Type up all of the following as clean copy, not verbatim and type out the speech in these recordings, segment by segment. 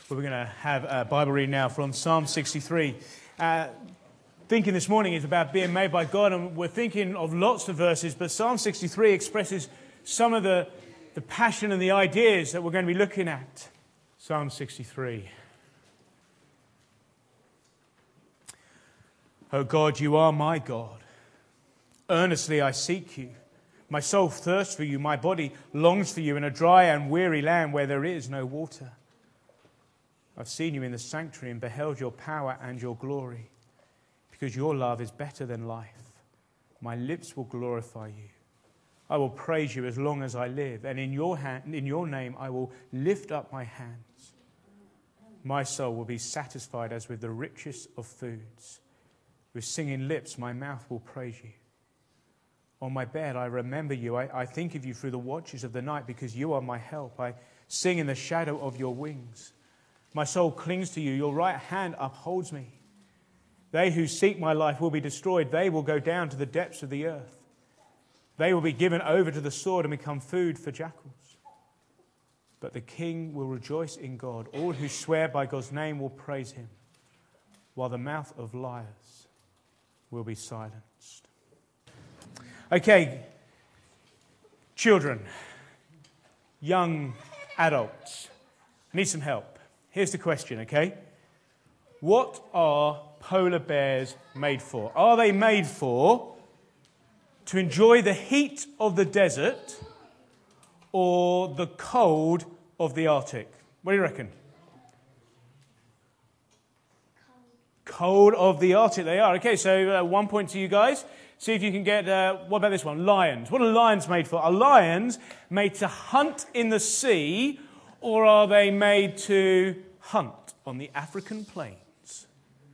We're going to have a Bible reading now from Psalm 63. Thinking this morning is about being made by God, and we're thinking of lots of verses, but Psalm 63 expresses some of the passion and the ideas that we're going to be looking at. Psalm 63. O God, you are my God. Earnestly I seek you. My soul thirsts for you, my body longs for you in a dry and weary land where there is no water. I've seen you in the sanctuary and beheld your power and your glory, because your love is better than life. My lips will glorify you. I will praise you as long as I live, and in your name I will lift up my hands. My soul will be satisfied as with the richest of foods. With singing lips my mouth will praise you. On my bed I remember you. I think of you through the watches of the night, because you are my help. I sing in the shadow of your wings. My soul clings to you. Your right hand upholds me. They who seek my life will be destroyed. They will go down to the depths of the earth. They will be given over to the sword and become food for jackals. But the king will rejoice in God. All who swear by God's name will praise him, while the mouth of liars will be silenced. Okay, children, young adults, I need some help. Here's the question, okay? What are polar bears made for? Are they made for to enjoy the heat of the desert or the cold of the Arctic? What do you reckon? Cold of the Arctic they are. Okay, so 1 point to you guys. See if you can get, what about this one? Lions. What are lions made for? Are lions made to hunt in the sea, or are they made to hunt on the African plains?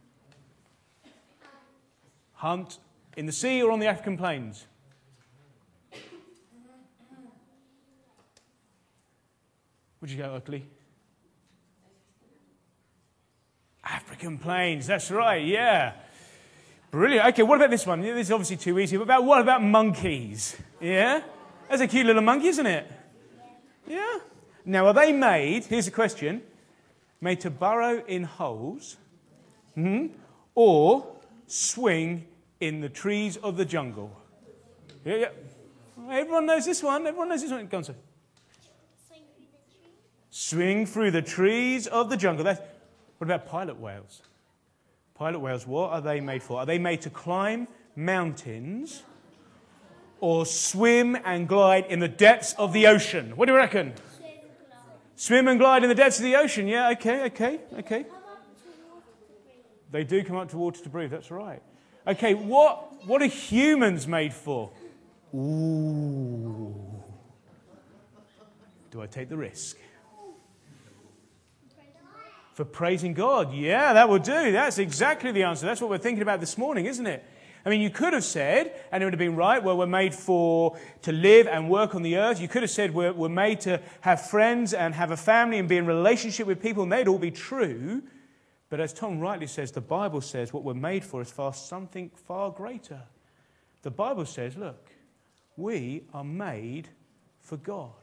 Hunt in the sea or on the African plains? Would you go, Oakley? African plains, that's right, yeah. Brilliant. Okay, what about this one? This is obviously too easy. But what about monkeys? Yeah? That's a cute little monkey, isn't it? Yeah? Now, are they made, here's the question, made to burrow in holes or swing in the trees of the jungle? Yeah. Everyone knows this one. Everyone knows this one. Go on, sir. Swing through the trees of the jungle. What about pilot whales? Pilot whales, what are they made for? Are they made to climb mountains or swim and glide in the depths of the ocean? What do you reckon? Swim and glide in the depths of the ocean. Yeah, okay. They do come up to water to breathe, that's right. Okay, what are humans made for? Ooh. Do I take the risk? For praising God. Yeah, that will do. That's exactly the answer. That's what we're thinking about this morning, isn't it? I mean, you could have said, and it would have been right, well, we're made to live and work on the earth. You could have said we're made to have friends and have a family and be in relationship with people, and they'd all be true. But as Tom rightly says, the Bible says what we're made for is something far greater. The Bible says, look, we are made for God.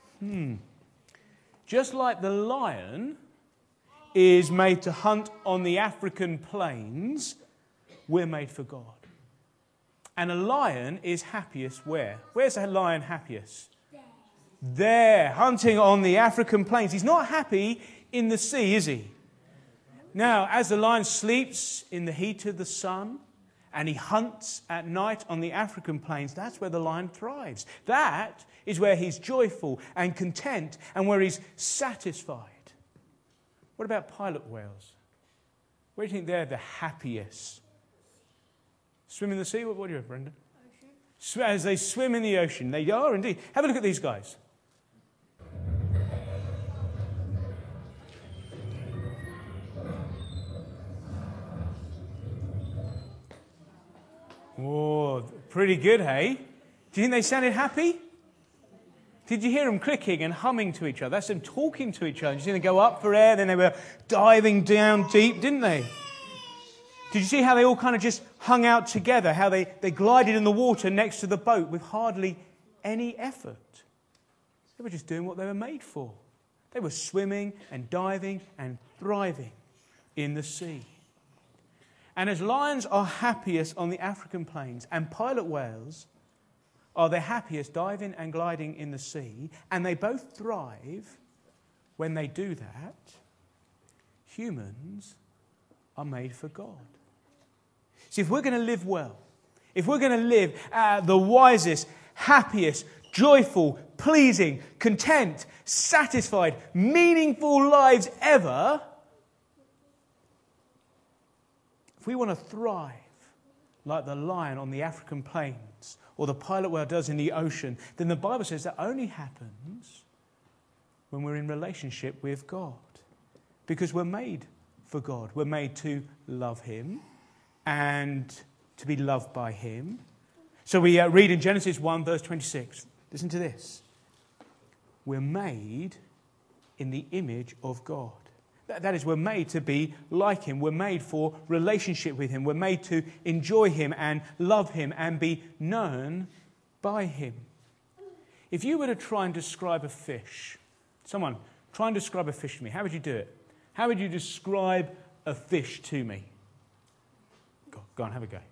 Just like the lion is made to hunt on the African plains, we're made for God. And a lion is happiest where? Where's a lion happiest? There, hunting on the African plains. He's not happy in the sea, is he? Now, as the lion sleeps in the heat of the sun and he hunts at night on the African plains, that's where the lion thrives. That is where he's joyful and content and where he's satisfied. What about pilot whales? Where do you think they're the happiest? Swim in the sea? What do you have, Brenda? Ocean. As they swim in the ocean. They are indeed. Have a look at these guys. Oh, pretty good, hey? Do you think they sounded happy? Did you hear them clicking and humming to each other? That's them talking to each other. Did you see them go up for air, then they were diving down deep, didn't they? Did you see how they all kind of just hung out together, how they glided in the water next to the boat with hardly any effort? They were just doing what they were made for. They were swimming and diving and thriving in the sea. And as lions are happiest on the African plains and pilot whales are their happiest diving and gliding in the sea, and they both thrive when they do that, humans are made for God. See, if we're going to live well, if we're going to live the wisest, happiest, joyful, pleasing, content, satisfied, meaningful lives ever, if we want to thrive like the lion on the African plains or the pilot whale does in the ocean, then the Bible says that only happens when we're in relationship with God. Because we're made for God. We're made to love Him and to be loved by Him. So we read in Genesis 1 verse 26. Listen to this. We're made in the image of God. That is, we're made to be like Him. We're made for relationship with Him. We're made to enjoy Him and love Him and be known by Him. If you were to try and describe a fish, someone, try and describe a fish to me. How would you do it? How would you describe a fish to me? Go on, have a go.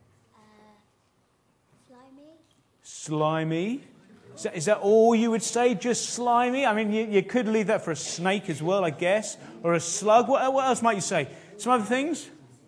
Slimy. Is that all you would say? Just slimy? I mean, you could leave that for a snake as well, I guess, or a slug. What else might you say? Some other things?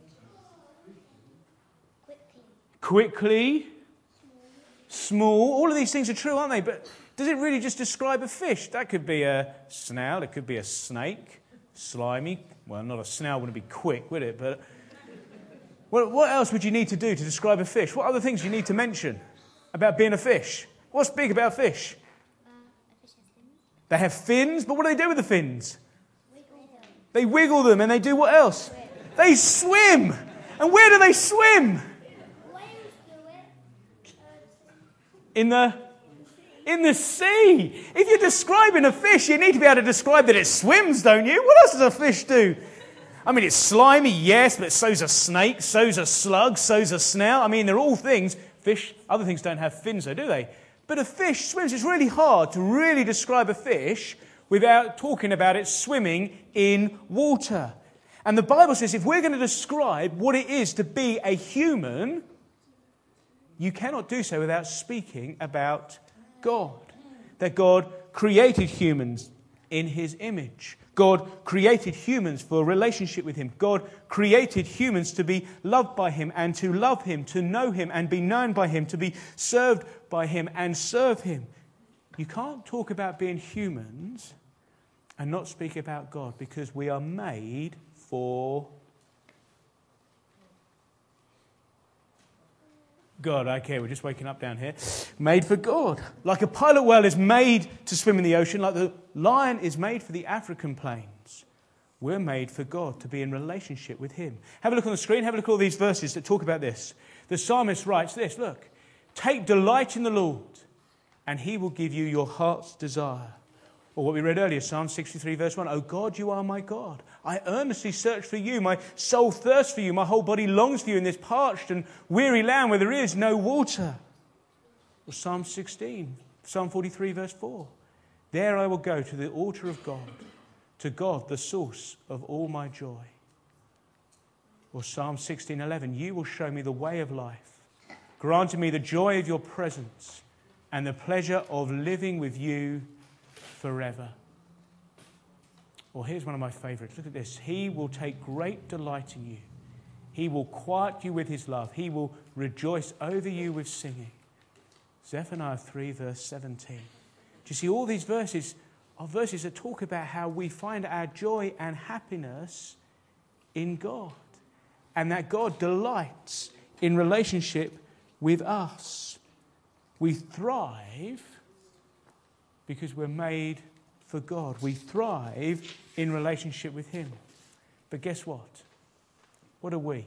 Quickly. Small. All of these things are true, aren't they? But does it really just describe a fish? That could be a snail. It could be a snake. Slimy. Well, not a snail wouldn't be quick, would it? But what else would you need to do to describe a fish? What other things do you need to mention about being a fish? What's big about fish? A fish has fins. They have fins, but what do they do with the fins? They wiggle them, and they do what else? They swim. And where do they swim? In the sea. If you're describing a fish, you need to be able to describe that it swims, don't you? What else does a fish do? I mean, it's slimy, yes, but so's a snake, so's a slug, so's a snail. I mean, they're all things. Fish, other things don't have fins, though, do they? But a fish swims. It's really hard to really describe a fish without talking about it swimming in water. And the Bible says if we're going to describe what it is to be a human, you cannot do so without speaking about God. That God created humans in His image. God created humans for a relationship with Him. God created humans to be loved by Him and to love Him, to know Him and be known by Him, to be served by Him and serve Him. You can't talk about being humans and not speak about God, because we are made for God. Okay, we're just waking up down here. Made for God. Like a pilot whale is made to swim in the ocean, like the lion is made for the African plains. We're made for God, to be in relationship with Him. Have a look on the screen. Have a look at all these verses that talk about this. The psalmist writes this, look. Take delight in the Lord, and He will give you your heart's desire. Or what we read earlier, Psalm 63 verse 1. O God, you are my God. I earnestly search for you. My soul thirsts for you. My whole body longs for you in this parched and weary land where there is no water. Or Psalm 16, Psalm 43 verse 4. There I will go to the altar of God, the source of all my joy. Or Psalm 16:11. You will show me the way of life, granting me the joy of your presence and the pleasure of living with you forever. Or here's one of my favourites. Look at this. He will take great delight in you. He will quiet you with His love. He will rejoice over you with singing. Zephaniah 3 verse 17. Do you see all these verses are verses that talk about how we find our joy and happiness in God. And that God delights in relationship with us. We thrive because we're made for God. We thrive in relationship with Him. But guess what? What are we?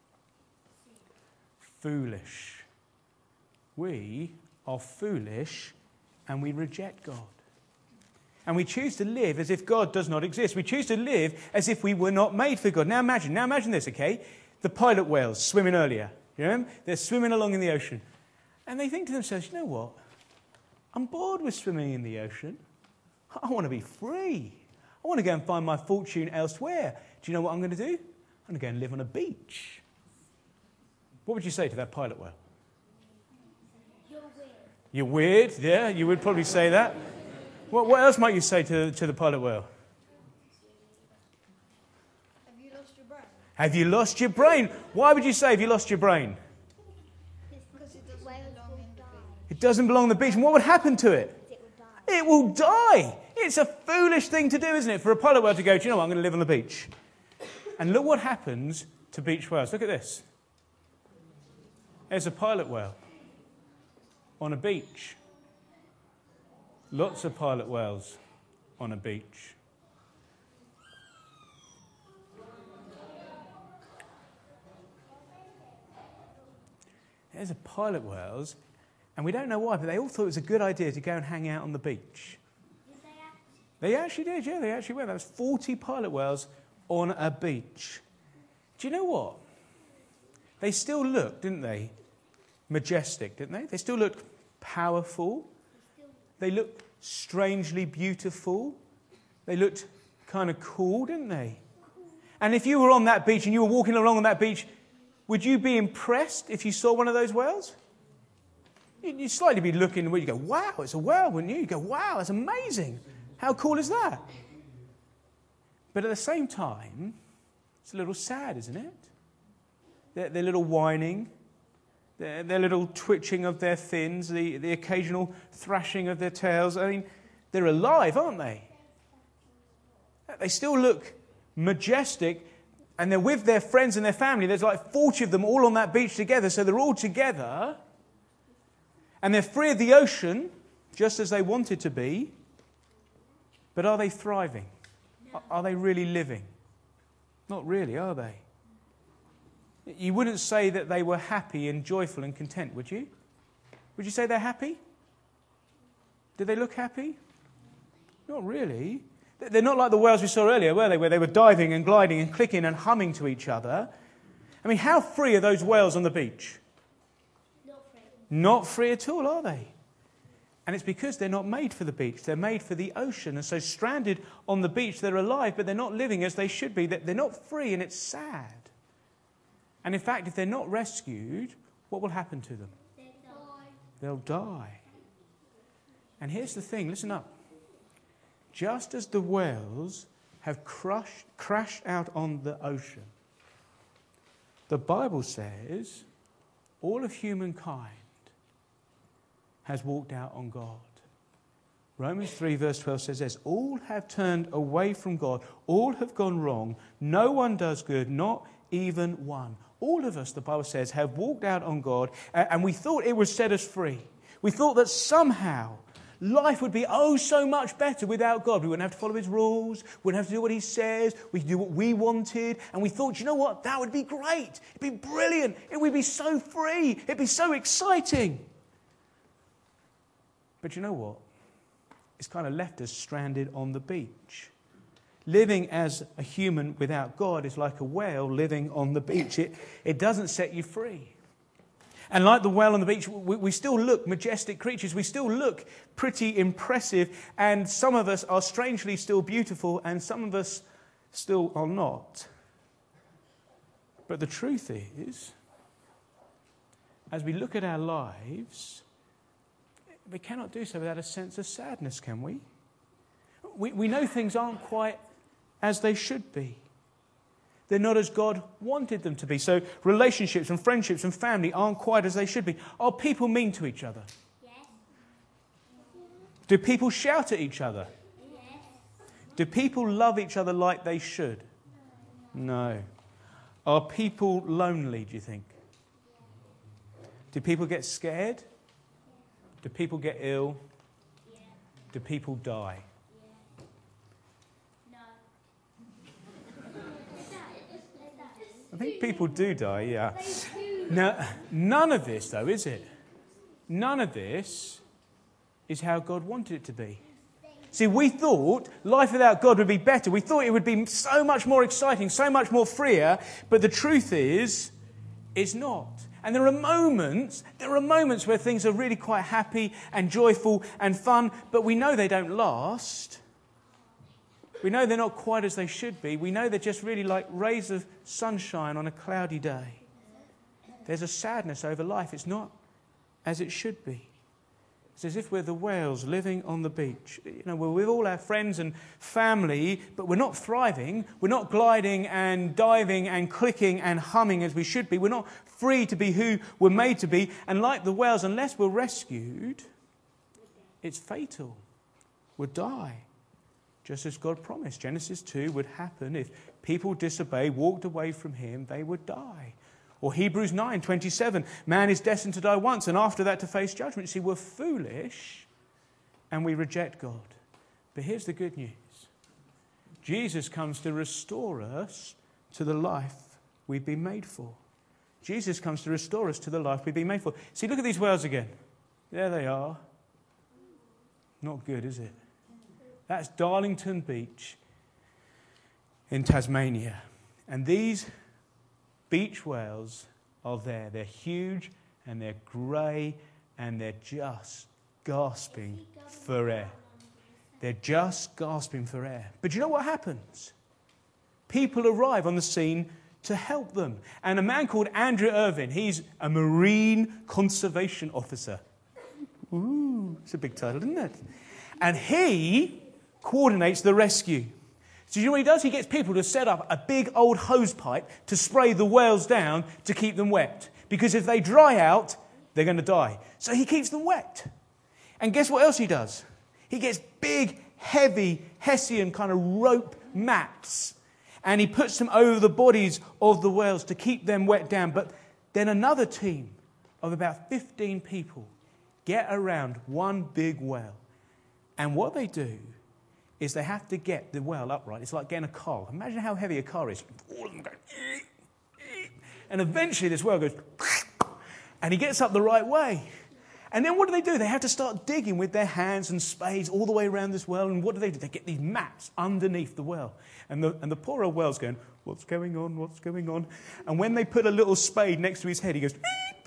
Foolish. We are foolish and we reject God. And we choose to live as if God does not exist. We choose to live as if we were not made for God. Now imagine this, okay? The pilot whales swimming earlier. You remember? They're swimming along in the ocean. And they think to themselves, you know what? I'm bored with swimming in the ocean. I want to be free. I want to go and find my fortune elsewhere. Do you know what I'm going to do? I'm going to go and live on a beach. What would you say to that pilot whale? You're weird. You're weird, yeah, you would probably say that. What else might you say to the pilot whale? Have you lost your brain? Have you lost your brain? Why would you say have you lost your brain? Because it doesn't belong in the beach. It doesn't belong on the beach. And what would happen to it? It would die. It will die. It's a foolish thing to do, isn't it, for a pilot whale to go, do you know what, I'm going to live on the beach. And look what happens to beach whales. Look at this. There's a pilot whale on a beach. Lots of pilot whales on a beach. There's a pilot whales, and we don't know why, but they all thought it was a good idea to go and hang out on the beach. Did they actually? They actually did, yeah, they actually went. There was 40 pilot whales on a beach. Do you know what? They still looked, didn't they, majestic, didn't they? They still looked powerful. They looked strangely beautiful. They looked kind of cool, didn't they? And if you were on that beach and you were walking along on that beach, would you be impressed if you saw one of those whales? You'd slightly be looking and you go, wow, it's a whale, wouldn't you? You go, wow, that's amazing. How cool is that? But at the same time, it's a little sad, isn't it? Their little whining, their little twitching of their fins, the occasional thrashing of their tails. I mean, they're alive, aren't they? They still look majestic, and they're with their friends and their family. There's like 40 of them all on that beach together, so they're all together. And they're free of the ocean, just as they wanted to be. But are they thriving? Are they really living? Not really, are they? You wouldn't say that they were happy and joyful and content, would you? Would you say they're happy? Did they look happy? Not really. They're not like the whales we saw earlier, were they? Where they were diving and gliding and clicking and humming to each other. I mean, how free are those whales on the beach? Not free. Not free at all, are they? And it's because they're not made for the beach. They're made for the ocean. And so stranded on the beach, they're alive, but they're not living as they should be. They're not free, and it's sad. And in fact, if they're not rescued, what will happen to them? They'll die. And here's the thing, listen up. Just as the whales have crashed out on the ocean, the Bible says all of humankind has walked out on God. Romans 3 verse 12 says this, all have turned away from God, all have gone wrong, no one does good, not even one. All of us, the Bible says, have walked out on God, and we thought it would set us free. We thought that somehow life would be so much better without God. We wouldn't have to follow his rules, wouldn't have to do what he says, we could do what we wanted, and we thought, you know what, that would be great, it'd be brilliant, it would be so free, it'd be so exciting. But you know what? It's kind of left us stranded on the beach. Living as a human without God is like a whale living on the beach. It doesn't set you free. And like the whale on the beach, we still look majestic creatures. We still look pretty impressive. And some of us are strangely still beautiful, and some of us still are not. But the truth is, as we look at our lives, we cannot do so without a sense of sadness, can we? We know things aren't quite as they should be. They're not as God wanted them to be. So relationships and friendships and family aren't quite as they should be. Are people mean to each other? Yes. Do people shout at each other? Yes. Do people love each other like they should? No. Are people lonely, do you think? Do people get scared? Do people get ill? Yeah. Do people die? I think people do die, yeah. Now, none of this, though, is it? None of this is how God wanted it to be. See, we thought life without God would be better. We thought it would be so much more exciting, so much more freer. But the truth is, it's not. And there are moments where things are really quite happy and joyful and fun, but we know they don't last. We know they're not quite as they should be. We know they're just really like rays of sunshine on a cloudy day. There's a sadness over life. It's not as it should be. It's as if we're the whales living on the beach. We're with all our friends and family, but we're not thriving. We're not gliding and diving and clicking and humming as we should be. We're not free to be who we're made to be. And like the whales, unless we're rescued, it's fatal. We'll die. Just as God promised. Genesis 2 would happen if people disobeyed, walked away from him, they would die. Or Hebrews 9:27, man is destined to die once and after that to face judgment. You see, we're foolish and we reject God. But here's the good news. Jesus comes to restore us to the life we've been made for. Jesus comes to restore us to the life we've been made for. See, look at these whales again. There they are. Not good, is it? That's Darlington Beach in Tasmania. And these beach whales are there. They're huge and they're grey and they're just gasping for air. They're just gasping for air. But you know what happens? People arrive on the scene to help them. And a man called Andrew Irvin, he's a marine conservation officer. Ooh, it's a big title, isn't it? And he coordinates the rescue. So you know what he does? He gets people to set up a big old hose pipe to spray the whales down to keep them wet. Because if they dry out, they're going to die. So he keeps them wet. And guess what else he does? He gets big, heavy, Hessian kind of rope mats. And he puts them over the bodies of the whales to keep them wet down. But then another team of about 15 people get around one big whale. And what they do is they have to get the whale upright. It's like getting a car. Imagine how heavy a car is. All of them go, and eventually this whale goes, and he gets up the right way. And then what do? They have to start digging with their hands and spades all the way around this whale. And what do? They get these mats underneath the whale. And the poor old whale's going, what's going on? What's going on? And when they put a little spade next to his head, he goes,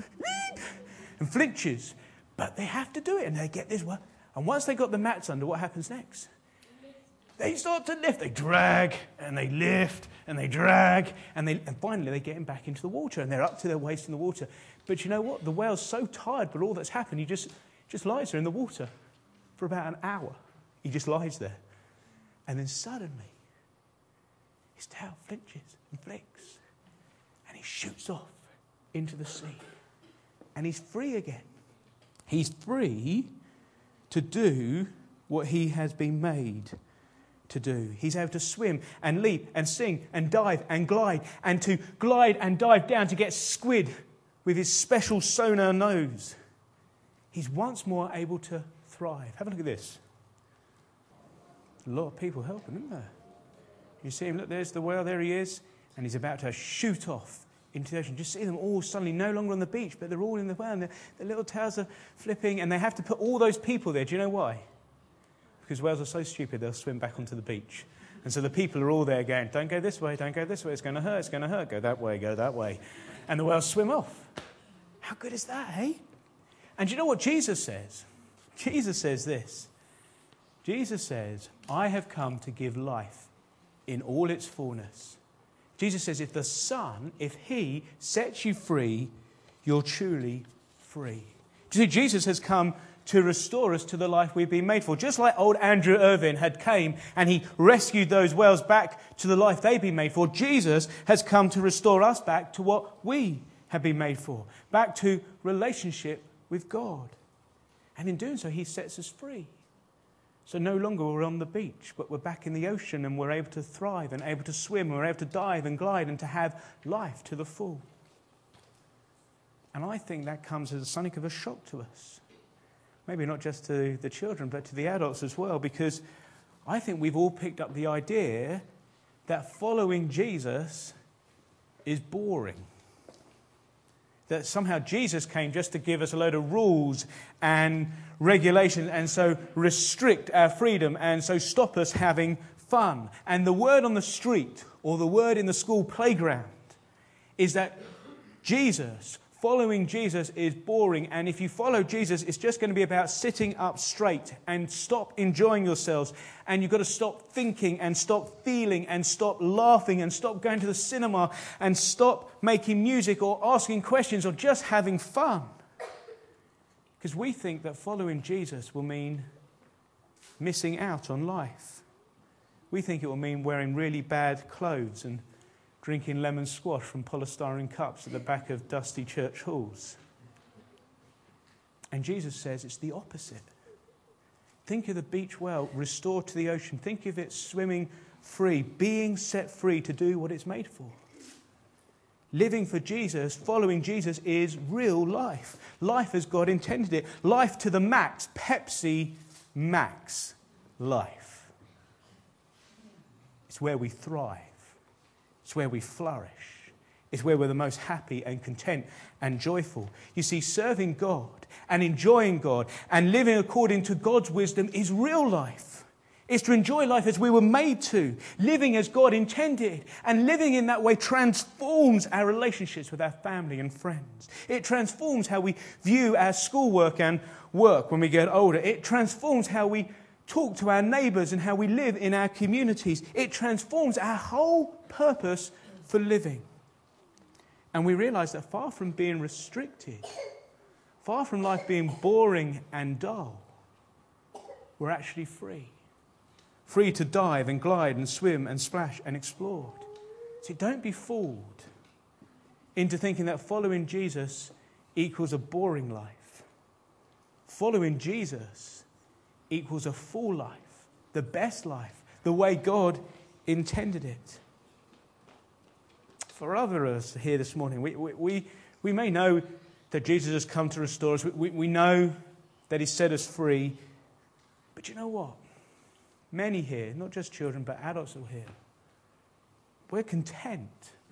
and flinches. But they have to do it, and they get this whale. And once they got the mats under, what happens next? They start to lift. They drag, and they lift, and they drag, and finally they get him back into the water, and they're up to their waist in the water. But you know what? The whale's so tired by all that's happened, he just lies there in the water for about an hour. He just lies there. And then suddenly, his tail flinches and flicks, and he shoots off into the sea. And he's free again. He's free to do what he has been made to do. He's able to swim and leap and sing and dive and glide, and to glide and dive down to get squid with his special sonar nose. He's once more able to thrive. Have a look at this. A lot of people helping, isn't there? You see him, look, there's the whale, there he is, and he's about to shoot off into the ocean. Just see them all suddenly no longer on the beach, but they're all in the whale, and their little tails are flipping, and they have to put all those people there. Do you know why? Because whales are so stupid, they'll swim back onto the beach. And so the people are all there going, don't go this way, don't go this way, it's going to hurt, go that way, go that way. And the whales swim off. How good is that, eh? And do you know what Jesus says? Jesus says this. Jesus says, I have come to give life in all its fullness. Jesus says, if the Son, if he sets you free, you're truly free. Do you see, Jesus has come to restore us to the life we've been made for. Just like old Andrew Irvin had came and he rescued those whales back to the life they've been made for, Jesus has come to restore us back to what we have been made for, back to relationship with God. And in doing so, he sets us free. So no longer we're on the beach, but we're back in the ocean, and we're able to thrive and able to swim, and we're able to dive and glide and to have life to the full. And I think that comes as something of a shock to us. Maybe not just to the children, but to the adults as well, because I think we've all picked up the idea that following Jesus is boring. That somehow Jesus came just to give us a load of rules and regulations, and so restrict our freedom, and so stop us having fun. And the word on the street, or the word in the school playground, is that Jesus, following Jesus is boring, and if you follow Jesus, it's just going to be about sitting up straight and stop enjoying yourselves. And you've got to stop thinking and stop feeling and stop laughing and stop going to the cinema and stop making music or asking questions or just having fun. Because we think that following Jesus will mean missing out on life. We think it will mean wearing really bad clothes and drinking lemon squash from polystyrene cups at the back of dusty church halls. And Jesus says it's the opposite. Think of the beach whale restored to the ocean. Think of it swimming free, being set free to do what it's made for. Living for Jesus, following Jesus, is real life. Life as God intended it. Life to the max. Pepsi Max life. It's where we thrive. It's where we flourish. It's where we're the most happy and content and joyful. You see, serving God and enjoying God and living according to God's wisdom is real life. It's to enjoy life as we were made to, living as God intended. And living in that way transforms our relationships with our family and friends. It transforms how we view our schoolwork and work when we get older. It transforms how we talk to our neighbours and how we live in our communities. It transforms our whole purpose for living. And we realise that far from being restricted, far from life being boring and dull, we're actually free. Free to dive and glide and swim and splash and explore. See, don't be fooled into thinking that following Jesus equals a boring life. Following Jesus equals a full life, the best life, the way God intended it. For other of us here this morning, we may know that Jesus has come to restore us. We know that He set us free. But you know what? Many here, not just children, but adults all here, we're content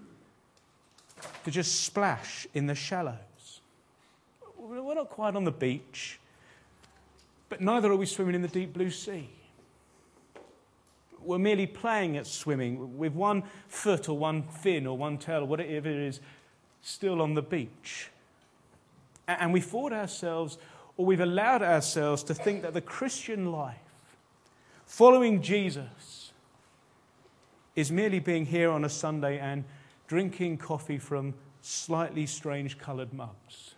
to just splash in the shallows. We're not quite on the beach, but neither are we swimming in the deep blue sea. We're merely playing at swimming with one foot or one fin or one tail or whatever it is still on the beach. And we thought ourselves, or we've allowed ourselves to think that the Christian life, following Jesus, is merely being here on a Sunday and drinking coffee from slightly strange coloured mugs.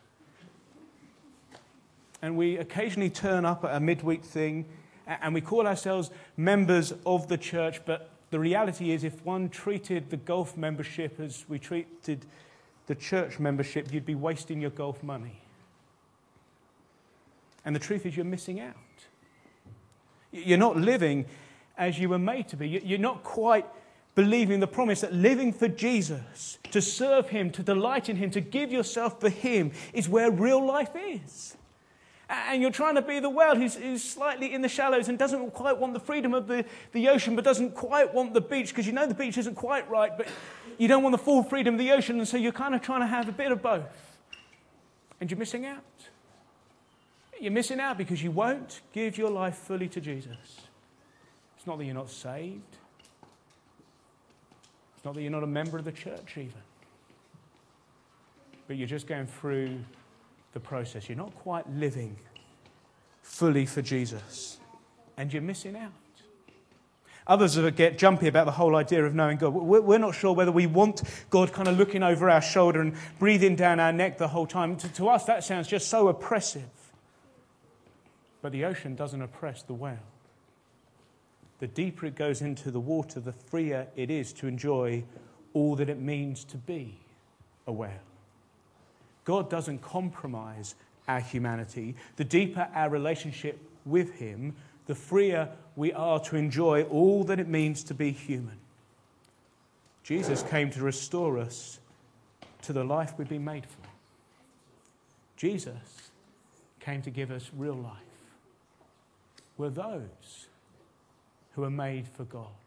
And we occasionally turn up at a midweek thing and we call ourselves members of the church, but the reality is if one treated the golf membership as we treated the church membership, you'd be wasting your golf money. And the truth is you're missing out. You're not living as you were made to be. You're not quite believing the promise that living for Jesus, to serve Him, to delight in Him, to give yourself for Him is where real life is. And you're trying to be the whale who's slightly in the shallows and doesn't quite want the freedom of the ocean, but doesn't quite want the beach, because you know the beach isn't quite right, but you don't want the full freedom of the ocean, and so you're kind of trying to have a bit of both. And you're missing out. You're missing out because you won't give your life fully to Jesus. It's not that you're not saved. It's not that you're not a member of the church even. But you're just going through the process. You're not quite living fully for Jesus. And you're missing out. Others get jumpy about the whole idea of knowing God. We're not sure whether we want God kind of looking over our shoulder and breathing down our neck the whole time. To us, that sounds just so oppressive. But the ocean doesn't oppress the whale. The deeper it goes into the water, the freer it is to enjoy all that it means to be a whale. God doesn't compromise our humanity. The deeper our relationship with Him, the freer we are to enjoy all that it means to be human. Jesus came to restore us to the life we've been made for. Jesus came to give us real life. We're those who are made for God.